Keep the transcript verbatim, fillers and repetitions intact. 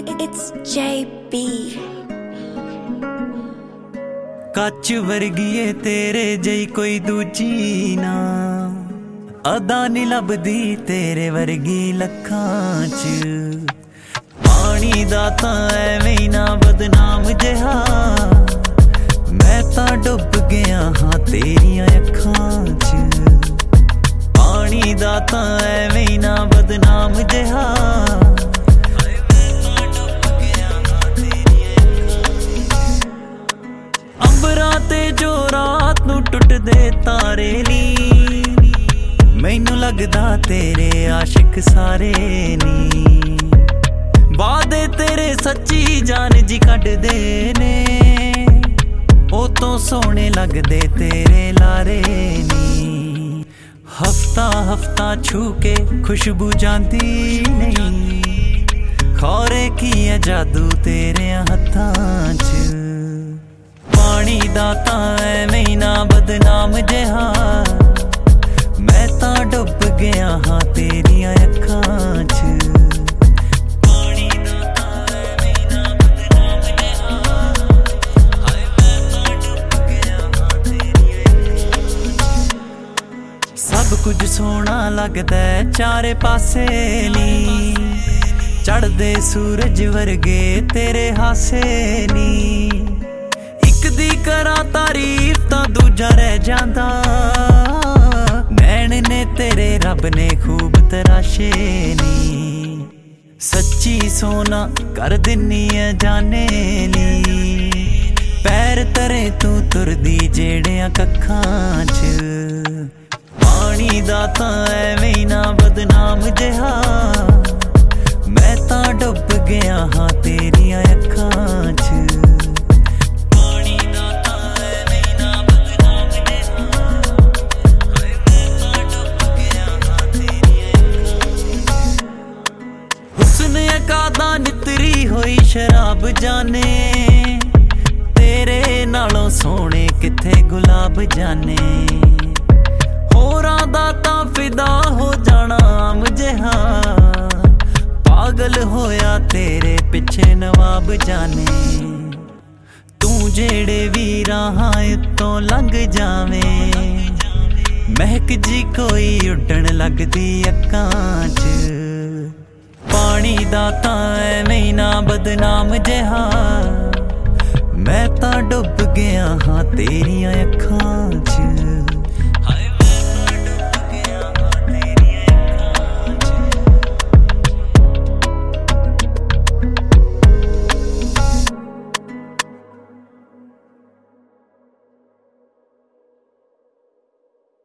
It's J B. ਕੱਚ ਵਰਗੀਏ ਤੇਰੇ ਜਈ ਕੋਈ ਦੂਜੀ ਨਾ, ਅਦਾ ਨੀ ਲੱਭਦੀ ਤੇਰੇ ਵਰਗੀ ਲੱਖਾਂ ਚ। ਪਾਣੀ ਦਾ ਤਾਂ ਐਵੇਂ ਨਾ ਬਦਨਾਮ ਜਿਹਾ, ਮੈਂ ਤਾਂ ਡੁੱਬ ਗਿਆ ਹਾਂ ਤੇਰੀਆਂ ਅੱਖਾਂ ਚ। ਪਾਣੀ ਦਾ ਤਾਂ ਐਵੇਂ ਨਾ ਬਦਨਾਮ ਜਿਹਾ, ਅੰਬਰਾਂ ਤੇ ਜੋ ਰਾਤ ਨੂੰ ਟੁੱਟਦੇ ਤਾਰੇ ਨੀ, ਮੈਨੂੰ ਲੱਗਦਾ ਤੇਰੇ ਆਸ਼ਿਕ ਸਾਰੇ ਨੀ। ਵਾਦੇ ਤੇਰੇ ਸੱਚੀ ਜਾਨ ਜੀ ਕੱਢਦੇ ਨੇ, ਉਹ ਤੋਂ ਸੋਹਣੇ ਲੱਗਦੇ ਤੇਰੇ ਲਾਰੇ ਨੀ। ਹਫਤਾ ਹਫਤਾ ਛੂ ਕੇ ਖੁਸ਼ਬੂ ਜਾਂਦੀ ਨਹੀਂ, ਖੌਰੇ ਕੀ ਹੈ ਜਾਦੂ ਤੇਰਿਆਂ ਹੱਥਾਂ ਚ। ਪਾਣੀ ਦਾ ਤਾਂ ਐਵੇਂ ਨਾ ਬਦਨਾਮ ਜਿਹਾ, ਮੈਂ ਤਾਂ ਡੁੱਬ ਗਿਆ ਹਾਂ ਤੇਰੀਆਂ ਅੱਖਾਂ ਚ। ਪਾਣੀ ਦਾ ਤਾਂ ਐਵੇਂ ਨਾ ਬਦਨਾਮ ਜਿਹਾ, ਹਾਏ ਮੈਂ ਤਾਂ ਡੁੱਬ ਗਿਆ ਹਾਂ ਤੇਰੀਆਂ ਅੱਖਾਂ ਚ। ਸਭ ਕੁਝ ਸੋਹਣਾ ਲੱਗਦਾ ਚਾਰੇ ਪਾਸੇ ਨੀ, ਚੜ੍ਹਦੇ ਸੂਰਜ ਵਰਗੇ ਤੇਰੇ ਹਾਸੇ ਨੀ। ਇੱਕ ਦੀ ਕਰਾਂ ਤਾਰੀਫ ਤਾਂ ਦੂਜਾ ਰਹਿ ਜਾਂਦਾ, ਨੈਣ ਨੇ ਤੇਰੇ ਰੱਬ ਨੇ ਖੂਬ ਤਰਾਸ਼ੇ ਨੀ। ਸੱਚੀ ਸੋਨਾ ਕਰ ਦਿੰਨੀ ਐ ਜਾਨੇ ਨੀ, ਪੈਰ ਤਰੇ ਤੂੰ ਤੁਰਦੀ ਜਿਹੜਿਆਂ ਕੱਖਾਂ ਚ। ਪਾਣੀ ਦਾ ਤਾਂ ਐਵੇਂ ਨਾ ਬਦਨਾਮ ਜਿਹਾ, ਮੈਂ ਤਾਂ ਡੁੱਬ ਗਿਆ ਹਾਂ ਤੇਰੀਆਂ ਅੱਖਾਂ ਚ। ਕਾਦਾ ਨਿਤਰੀ ਹੋਈ ਸ਼ਰਾਬ ਜਾਨੇ, ਤੇਰੇ ਨਾਲੋਂ ਸੋਹਣੇ ਕਿੱਥੇ ਗੁਲਾਬ ਜਾਨੇ। ਹੋਰਾਂ ਦਾ ਤਾਂ ਫਿਦਾ ਹੋ ਜਾਣਾ ਆਮ ਜਿਹਾ, ਪਾਗਲ ਹੋਇਆ ਤੇਰੇ ਪਿੱਛੇ ਨਵਾਬ ਜਾਨੇ। ਤੂੰ ਜਿਹੜੇ ਵੀ ਰਾਹਾਂ ਉੱਤੋਂ ਲੰਘ ਜਾਵੇਂ, ਮਹਿਕ ਜੀ ਕੋਈ ਉੱਡਣ ਲੱਗਦੀ ਅੱਖਾਂ ਚ। ਪਾਣੀ ਦਾ ਤਾਂ ਐਵੇਂ ਨਾ ਬਦਨਾਮ ਜਿਹਾ, ਮੈਂ ਤਾਂ ਡੁੱਬ ਗਿਆ ਹਾਂ ਤੇਰੀਆਂ ਅੱਖਾਂ ਚ।